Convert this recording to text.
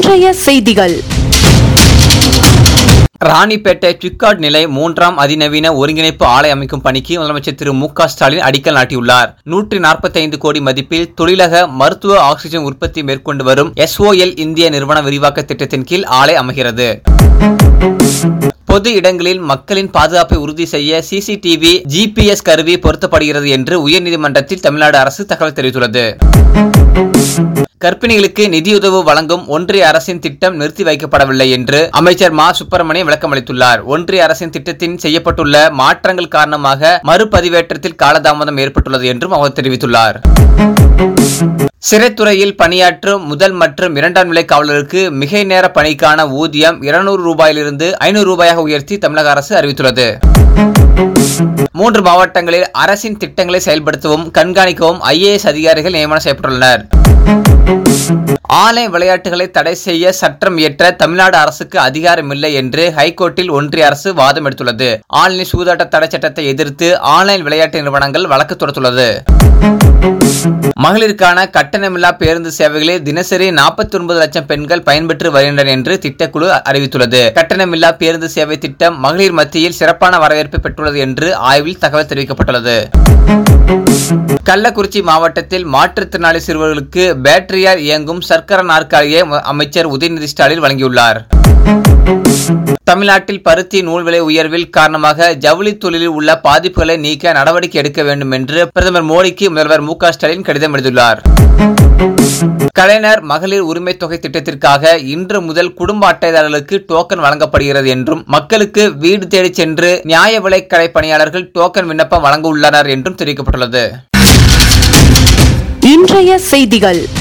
இன்றைய செய்திகள். ராணிப்பேட்டை சிப்காட் நிலை 3ஆம் அதிநவீன ஒருங்கிணைப்பு ஆலை அமைக்கும் பணிக்கு முதலமைச்சர் திரு மு.க. ஸ்டாலின் அடிக்கல் நாட்டியுள்ளார். 145 கோடி மதிப்பில் தொழிலக மருத்துவ ஆக்சிஜன் உற்பத்தி மேற்கொண்டு வரும் SOL இந்திய நிறுவன விரிவாக்க திட்டத்தின் கீழ் ஆலை அமைகிறது. பொது இடங்களில் மக்களின் பாதுகாப்பை உறுதி செய்ய CCTV, GPS கருவி பொருத்தப்படுகிறது என்று உயர்நீதிமன்றத்தில் தமிழ்நாடு அரசு தகவல் தெரிவித்துள்ளது. கர்ப்பிணிகளுக்கு நிதியுதவி வழங்கும் ஒன்றிய அரசின் திட்டம் நிறுத்தி வைக்கப்படவில்லை என்று அமைச்சர் மா. சுப்பிரமணியன் விளக்கம் அளித்துள்ளார். ஒன்றிய அரசின் திட்டத்தின் செய்யப்பட்டுள்ள மாற்றங்கள் காரணமாக மறுபதிவேற்றத்தில் காலதாமதம் ஏற்பட்டுள்ளது என்றும் அவர் தெரிவித்துள்ளார். சிறைத்துறையில் பணியாற்றும் முதல் மற்றும் 2ஆம் நிலை காவலருக்கு மிகை நேர பணிக்கான ஊதியம் 200 ரூபாயிலிருந்து 500 ரூபாயாக உயர்த்தி தமிழக அரசு அறிவித்துள்ளது. 3 மாவட்டங்களில் அரசின் திட்டங்களை செயல்படுத்தவும் கண்காணிக்கவும் IAS அதிகாரிகள் நியமனம் செய்யப்பட்டுள்ளனர். ஆன்லைன் விளையாட்டுகளை தடை செய்ய சட்டம் இயற்ற தமிழ்நாடு அரசுக்கு அதிகாரமில்லை என்று ஹைகோர்ட்டில் ஒன்றிய அரசு வாதம் எடுத்துள்ளது. ஆன்லைன் சூதாட்ட தடை சட்டத்தை எதிர்த்து ஆன்லைன் விளையாட்டு நிறுவனங்கள் வழக்கு தொடுத்துள்ளது. மகளிருக்கான கட்டணமில்லா பேருந்து சேவைகளில் தினசரி 49 லட்சம் பெண்கள் பயன்பெற்று வருகின்றனர் என்று திட்டக்குழு அறிவித்துள்ளது. கட்டணமில்லா பேருந்து சேவை திட்டம் மகளிர் மத்தியில் சிறப்பான வரவேற்பை பெற்றுள்ளது என்று ஆய்வில் தகவல் தெரிவிக்கப்பட்டுள்ளது. கள்ளக்குறிச்சி மாவட்டத்தில் மாற்றுத்திறனாளி சிறுவர்களுக்கு பேட்டரியால் இயங்கும் சர்க்கர நாற்காலியை அமைச்சர் உதயநிதி ஸ்டாலின் வழங்கியுள்ளார். தமிழ்நாட்டில் பருத்தி நூல் விலை உயர்வில் காரணமாக ஜவுளி தொழிலில் உள்ள பாதிப்புகளை நீக்க நடவடிக்கை எடுக்க வேண்டும் என்று பிரதமர் மோடிக்கு முதல்வர் மு.க. ஸ்டாலின் கடிதம் எழுதியுள்ளார். கலைஞர் மகளிர் உரிமை தொகை திட்டத்திற்காக இன்று முதல் குடும்ப அட்டைதாரர்களுக்கு டோக்கன் வழங்கப்படுகிறது என்றும் மக்களுக்கு வீடு தேடி சென்று நியாய விலைக்கடை பணியாளர்கள் டோக்கன் விண்ணப்பம் வழங்க உள்ளனர் என்றும் தெரிவிக்கப்பட்டுள்ளது. இன்றைய செய்திகள்.